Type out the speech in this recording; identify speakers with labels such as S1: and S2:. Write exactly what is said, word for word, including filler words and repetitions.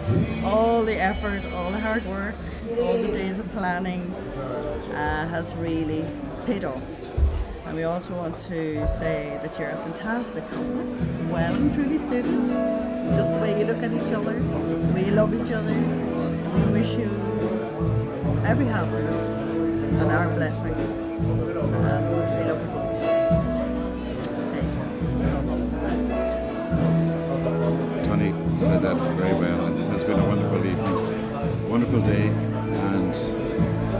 S1: all the effort, all the hard work, all the days of planning uh, has really paid off. And we also want to say that you're a fantastic couple, well and truly suited, just the way you look at each other, the way you love each other. We wish you every happiness and our blessing, and we love you both.
S2: Tony said that very well. It has been a wonderful evening, wonderful day.